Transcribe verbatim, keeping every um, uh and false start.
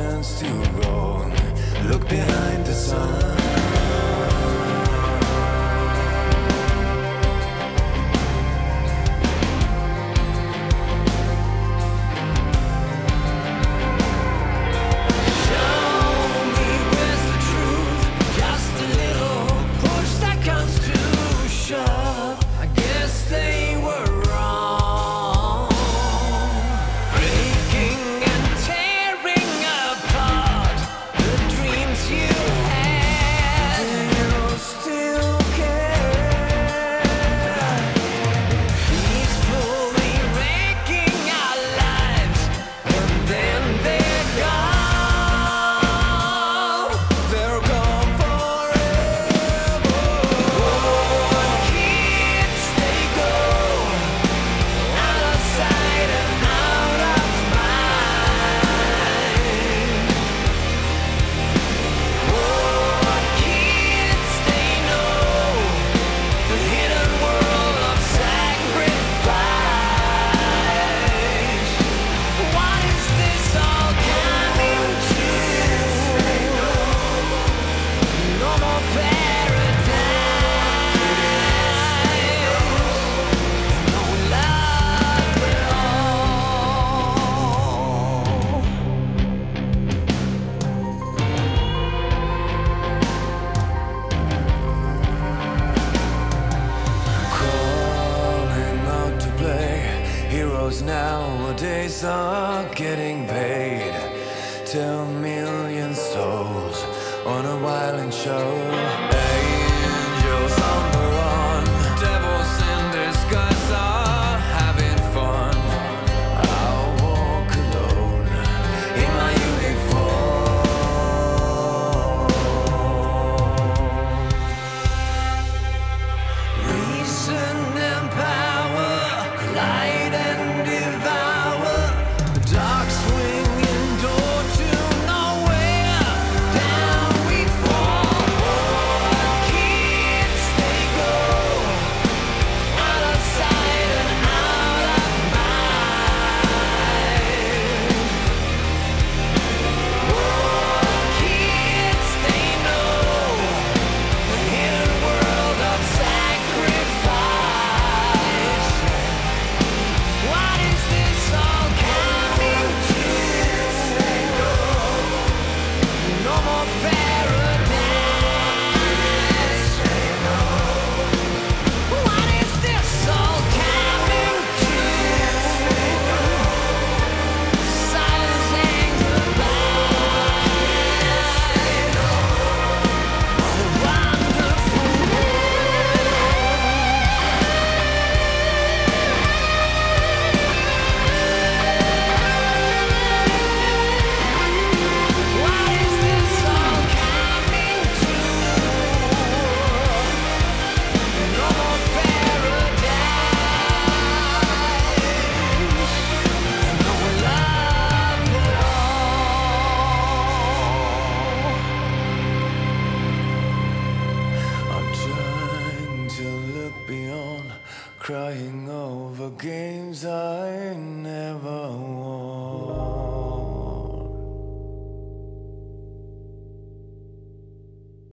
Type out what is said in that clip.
chance to roll. Look behind the sun. Nowadays are getting paid. Ten million souls on a violent show. Angels on the run, devils in disguise are having fun. I'll walk alone in my uniform. Reason and power collide and devour. Dark swinging door to nowhere. Down we fall. What kids they go, out of sight and out of mind. What kids they know, the hidden world of sacrifice. What is this all coming to? No more paradise. What is this all coming to? Silence and goodbye. A wonderful What is this all coming to? No more paradise. No love at all. I'm trying to look beyond, crying over games I